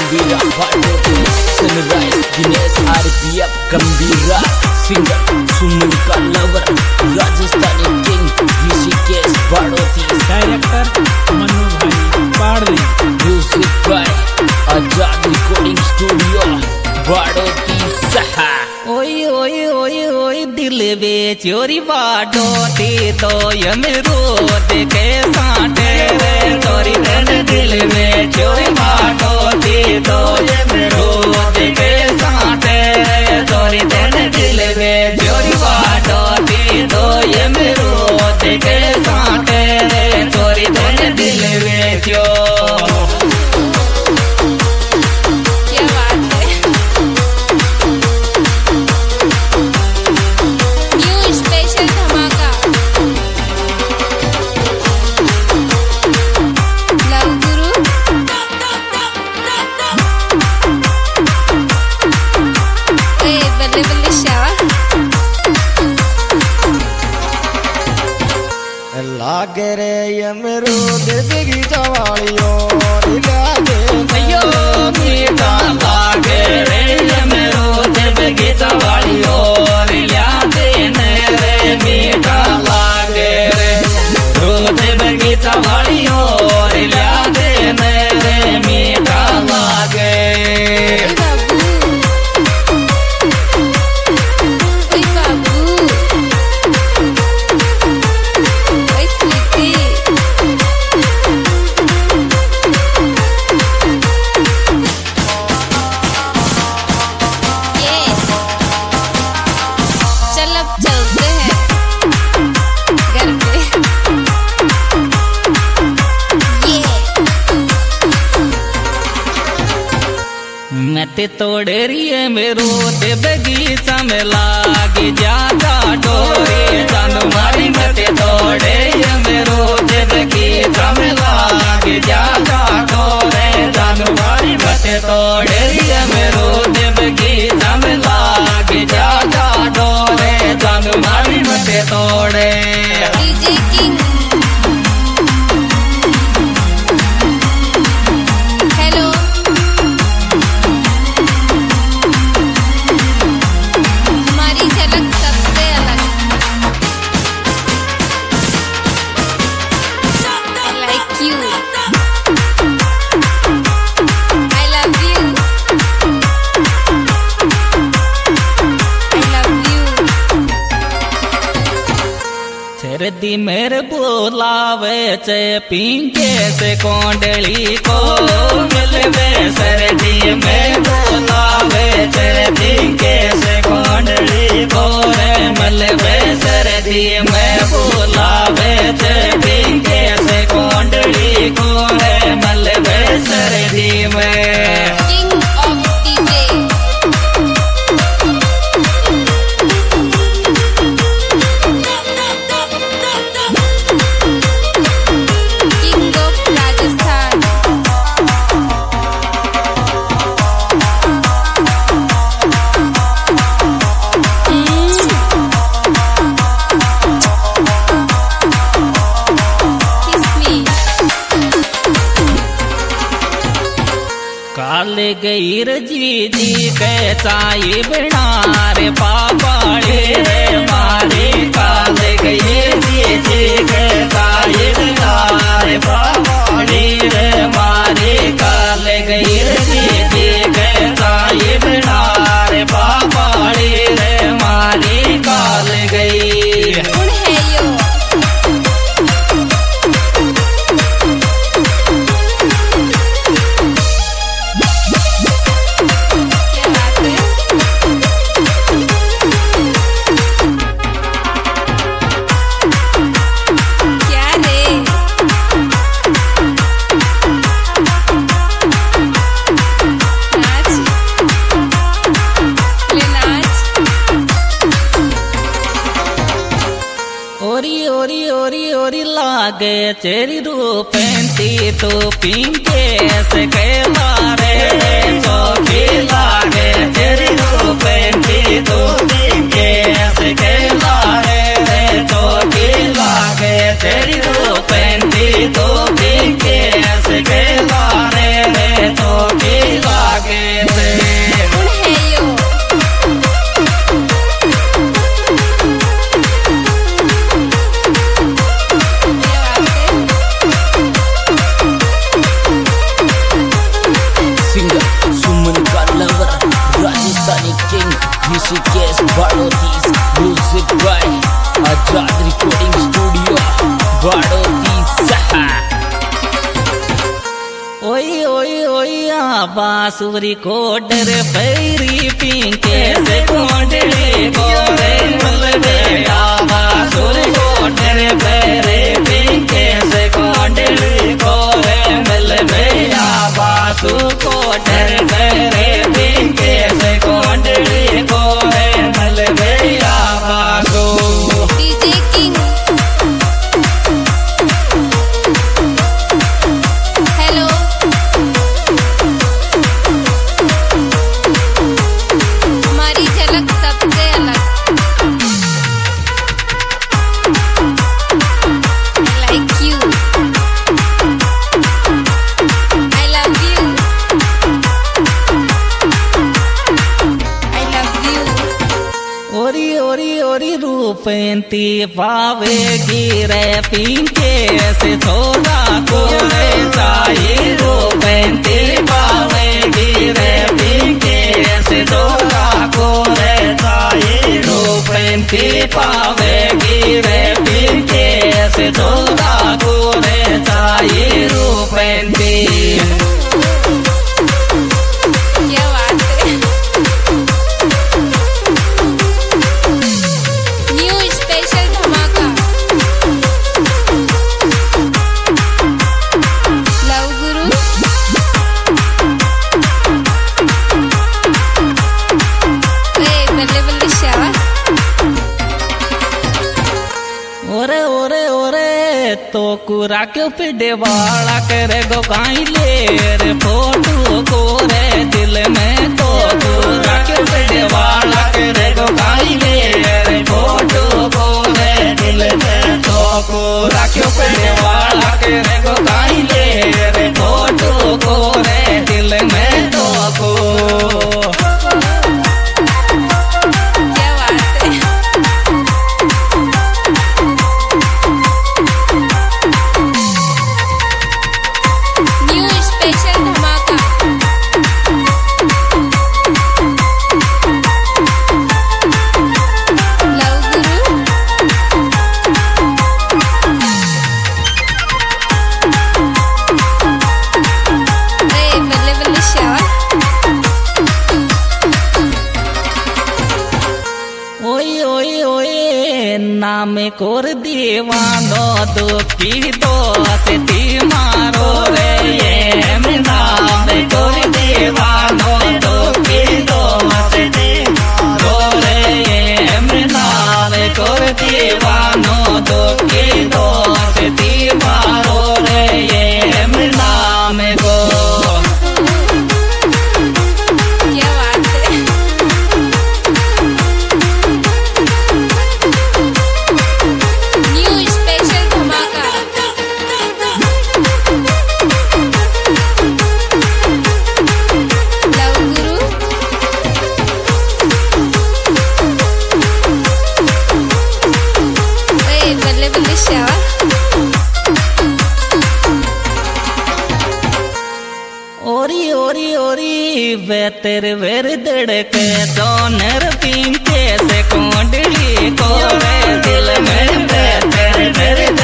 गंभीरा Bhatoti sunrise Dinesh RPF Gambhira singer Suman का lover Rajasthani king Rishikesh Bhatoti director Manu भाई Padli music by Azad recording studio Bhatoti सहा। ओए ओए ओए ओए दिल बे चोरी बाटोती तो यमरो देखे साटे रे चोरी दिल में चोरी बाटोती तो यमरो देखे साटे रे चोरी दिल में चोरी बाटोती तो यमरो देखे साटे रे चोरी दिल में क्यों लागे रे यमरूद बगीचा वालियों लागे भैयो मीठा लागे रे यमरूद बगीचा वालियों लागे रे मीठा लागे रे रूद बगीचा वालियों लागे रे मीठा लागे। मैं तोड़ रही है मेरो ते बगीचा में लागे जागा डोरे जान मारी मते तोड़े मेरो ते बगीचा में लागे जागा डोरे जान मारी मते तोड़े मेरो ते बगीचा में लागे जागा डोरे जान मारी मते तोड़े। डीजे किंग दी मेरे बोलावे चे पिंके से कोंडली को मिलवे सरदी में बोलावे चे पिंके से कोंडली को रे मिलवे सरदी में बोलावे चे पिंके से कोंडली को रे मिलवे सरदी में। काले गईर जी जी के चाई बिना रे पापाड़े रे मारे काले गईर जी जी के चाई बिना रे पापाड़े रे मारे काले गईर जी जी के चाई बिना रे पापाड़े रे मारे काले गई। लागे चेरी रूपेंती तो पिंके से कहला रे चौकी लागे चेरी रूपेंती तो पिंके से कहला रे चौकी लागे चेरी रूपेंती तो पिंके से कहला रे चौकी Barotis Music by Ajad Recording Studio Barotis Saha ओई ओई ओई बांसुरी को डर पैरी पिंके से कोडली गोरे मलबे बांसुरी को डर पैरी पिंके से कोडली गोरे मलबे बांसु को डर पैरी पिंके से कोडली गोरे मलबे बांसु डीजे किंग हेलो हमारी झलक सबसे अलग I like you I love you I love you ओरी ओरी ओरी रूपंती पावेगी रे पिंके से थोड़ा कोरे साई रूपंती पावेगी रे पिंके से थोड़ा कोरे साई रूपंती पावेगी रे पिंके से थोड़ा कोरे साई रूपंती क्या बात है न्यू स्पेशल धमाका लव गुरु बल्ले बल्ले शाबाश ओरे ओरे ओरे तो कुरा के पिडे वाला करे गो काई ले रे फोटो को रे दिल में तो कुरा के पिडे वाला करे गो काई ले रे फोटो को रे दिल में तो कुरा के पिडे वाला करे गो काई ले रे फोटो को रे दिल में तो को क्या बात है न्यू स्पेशल धमाका लव गुरु बल्ले बल्ले शाबाश ओई ओई ओई नाम कोर दीवानो दुखी दोस्ती मारो रे ये नाम कोर दीवानो दुखी दोस्ती मारो रे ये नाम कोर दीवानो दुखी दोस्ती मारो रे ये नाम को क्या बात है न्यू स्पेशल धमाका लव गुरु बल्ले बल्ले शाबाश ओरी ओरी ओरी बेतर वेर दड़के दोनर पिंके से कोडली को रे दिल में बेतर वेर